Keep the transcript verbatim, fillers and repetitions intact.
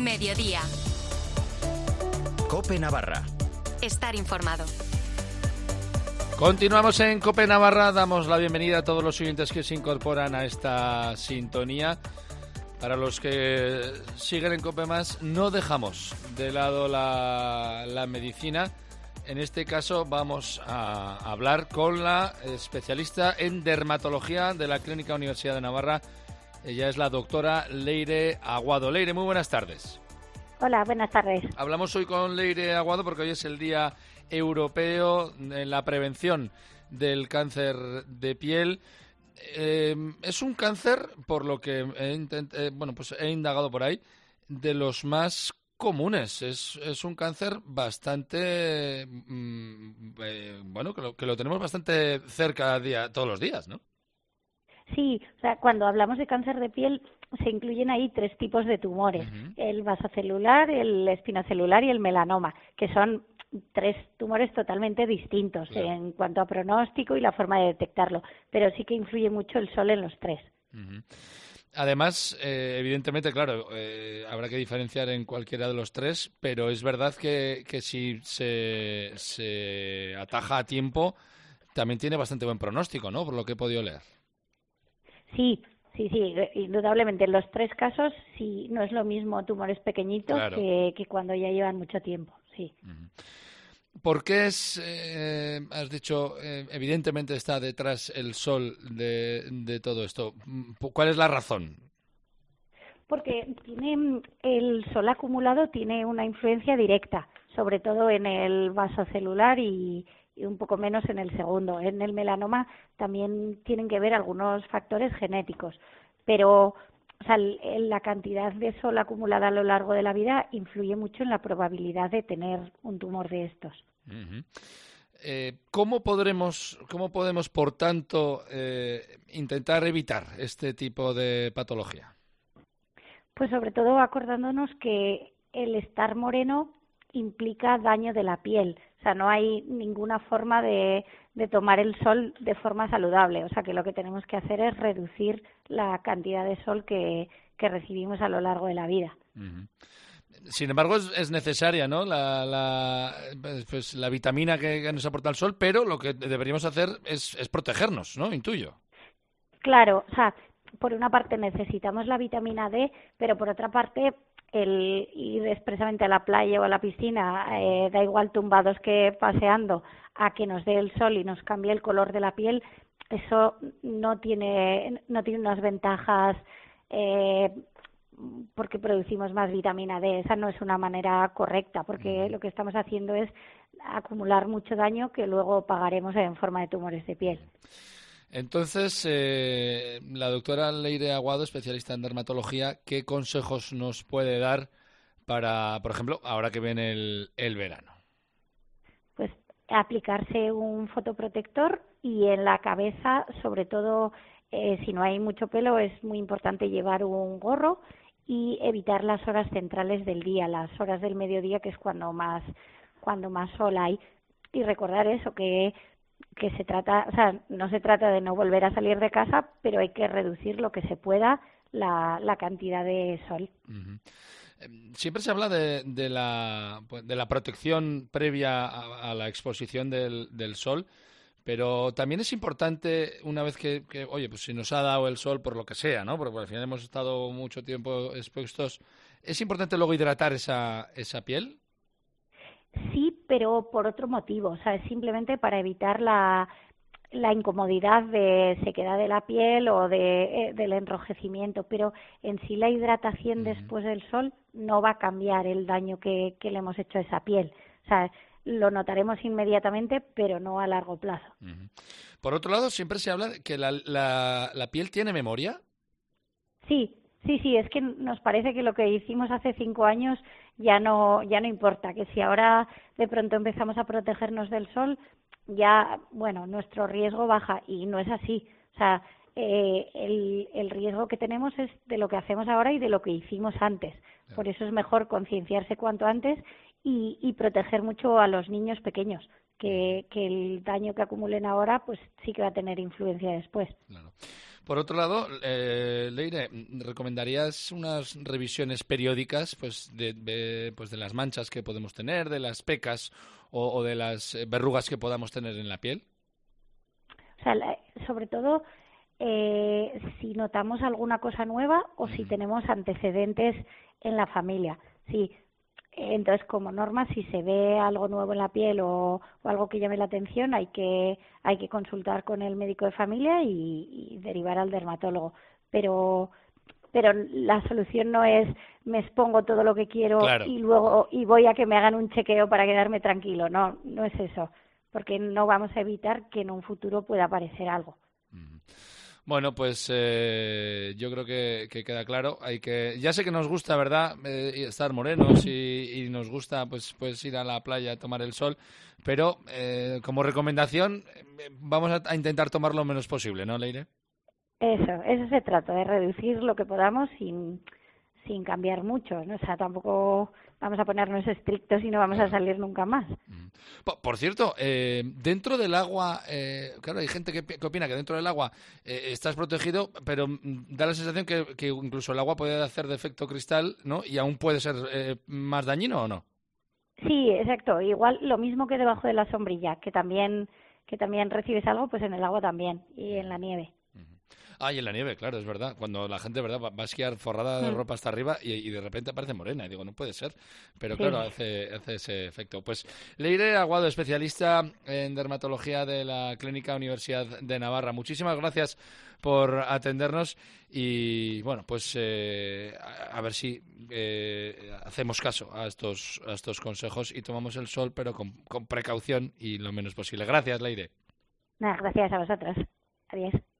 Mediodía. COPE Navarra. Estar informado. Continuamos en COPE Navarra. Damos la bienvenida a todos los oyentes que se incorporan a esta sintonía. Para los que siguen en COPE Más, no dejamos de lado la, la medicina. En este caso vamos a hablar con la especialista en dermatología de la Clínica Universidad de Navarra. Ella es la doctora Leire Aguado. Leire, muy buenas tardes. Hola, buenas tardes. Hablamos hoy con Leire Aguado porque hoy es el Día Europeo en la prevención del cáncer de piel. Eh, es un cáncer, por lo que he, intent- eh, bueno, pues he indagado por ahí, de los más comunes. Es, es un cáncer bastante, mmm, eh, bueno, que lo, que lo tenemos bastante cerca día, todos los días, ¿no? Sí, o sea, cuando hablamos de cáncer de piel se incluyen ahí tres tipos de tumores, Uh-huh. el vasocelular, el espinocelular y el melanoma, que son tres tumores totalmente distintos Claro. en cuanto a pronóstico y la forma de detectarlo, pero sí que influye mucho el sol en los tres. Uh-huh. Además, eh, evidentemente, claro, eh, habrá que diferenciar en cualquiera de los tres, pero es verdad que, que si se, se ataja a tiempo, también tiene bastante buen pronóstico, ¿no? Por lo que he podido leer. Sí, sí, sí, indudablemente. En los tres casos sí, no es lo mismo tumores pequeñitos Claro. que, que cuando ya llevan mucho tiempo, sí. Uh-huh. ¿Por qué es, eh, has dicho, eh, evidentemente está detrás el sol de, de todo esto? ¿Cuál es la razón? Porque tiene el sol acumulado tiene una influencia directa, sobre todo en el vasocelular y, y un poco menos en el segundo. En el melanoma también tienen que ver algunos factores genéticos, pero o sea, el- el- la cantidad de sol acumulada a lo largo de la vida influye mucho en la probabilidad de tener un tumor de estos. Uh-huh. Eh, ¿cómo podremos, cómo podemos, por tanto, eh, intentar evitar este tipo de patología? Pues sobre todo acordándonos que el estar moreno implica daño de la piel. O sea, no hay ninguna forma de, de tomar el sol de forma saludable. O sea, que lo que tenemos que hacer es reducir la cantidad de sol que, que recibimos a lo largo de la vida. Uh-huh. Sin embargo, es, es necesaria, ¿no? La, la, pues, la vitamina que, que nos aporta el sol, pero lo que deberíamos hacer es, es protegernos, ¿no? Intuyo. Claro, o sea, por una parte necesitamos la vitamina D, pero por otra parte el ir expresamente a la playa o a la piscina, eh, da igual tumbados que paseando, a que nos dé el sol y nos cambie el color de la piel, eso no tiene, no tiene unas ventajas eh, porque producimos más vitamina D. Esa no es una manera correcta, porque lo que estamos haciendo es acumular mucho daño que luego pagaremos en forma de tumores de piel. Entonces, eh, la doctora Leire Aguado, especialista en dermatología, ¿qué consejos nos puede dar para, por ejemplo, ahora que viene el, el verano? Pues aplicarse un fotoprotector y en la cabeza, sobre todo eh, si no hay mucho pelo, es muy importante llevar un gorro y evitar las horas centrales del día, las horas del mediodía, que es cuando más cuando más sol hay, y recordar eso, que que se trata, o sea, no se trata de no volver a salir de casa, pero hay que reducir lo que se pueda la, la cantidad de sol. Uh-huh. Siempre se habla de, de, la, de la protección previa a, a la exposición del, del sol, pero también es importante una vez que, que, oye, pues si nos ha dado el sol por lo que sea, ¿no? Porque al final hemos estado mucho tiempo expuestos, ¿es importante luego hidratar esa, esa piel? Sí, pero por otro motivo, o sea, es simplemente para evitar la, la incomodidad de sequedad de la piel o de, eh, del enrojecimiento, pero en sí la hidratación Uh-huh. después del sol no va a cambiar el daño que, que le hemos hecho a esa piel. O sea, lo notaremos inmediatamente, pero no a largo plazo. Uh-huh. Por otro lado, siempre se habla de que la, la, la piel tiene memoria. Sí, sí, sí, es que nos parece que lo que hicimos hace cinco años ya no, ya no importa, que si ahora de pronto empezamos a protegernos del sol, ya, bueno, nuestro riesgo baja, y no es así. O sea, eh, el, el riesgo que tenemos es de lo que hacemos ahora y de lo que hicimos antes. Por eso es mejor concienciarse cuanto antes y, y proteger mucho a los niños pequeños, que, que el daño que acumulen ahora pues sí que va a tener influencia después. Claro. Por otro lado, eh, Leire, ¿recomendarías unas revisiones periódicas pues de, de, pues de las manchas que podemos tener, de las pecas o, o de las verrugas que podamos tener en la piel? O sea, la, sobre todo eh, si notamos alguna cosa nueva o si tenemos antecedentes en la familia. Sí, entonces como norma, si se ve algo nuevo en la piel o, o algo que llame la atención, hay que hay que consultar con el médico de familia y, y derivar al dermatólogo. Pero pero la solución no es me expongo todo lo que quiero Claro. y luego y voy a que me hagan un chequeo para quedarme tranquilo. No, no es eso, porque no vamos a evitar que en un futuro pueda aparecer algo. Bueno, pues eh, yo creo que, que queda claro. Hay que, ya sé que nos gusta, ¿verdad? Eh, estar morenos y, y nos gusta, pues, pues ir a la playa a tomar el sol, pero eh, como recomendación eh, vamos a, a intentar tomar lo menos posible, ¿no, Leire? Eso, eso se trata, de reducir lo que podamos sin sin cambiar mucho, ¿no? O sea, tampoco vamos a ponernos estrictos y no vamos a salir nunca más. Por, por cierto, eh, dentro del agua, eh, claro, hay gente que, que opina que dentro del agua eh, estás protegido, pero mm, da la sensación que, que incluso el agua puede hacer de efecto cristal, ¿no? Y aún puede ser eh, más dañino, ¿o no? Sí, exacto. Igual lo mismo que debajo de la sombrilla, que también que también recibes algo, pues en el agua también y en la nieve. Ah, y en la nieve, claro, es verdad. Cuando la gente, verdad, va, va a esquiar forrada de Mm. ropa hasta arriba y, y de repente aparece morena. Y digo, no puede ser. Pero Sí. claro, hace, hace ese efecto. Pues Leire Aguado, especialista en dermatología de la Clínica Universidad de Navarra. Muchísimas gracias por atendernos y, bueno, pues eh, a, a ver si eh, hacemos caso a estos, a estos consejos y tomamos el sol, pero con, con precaución y lo menos posible. Gracias, Leire. Nada, gracias a vosotros. Adiós.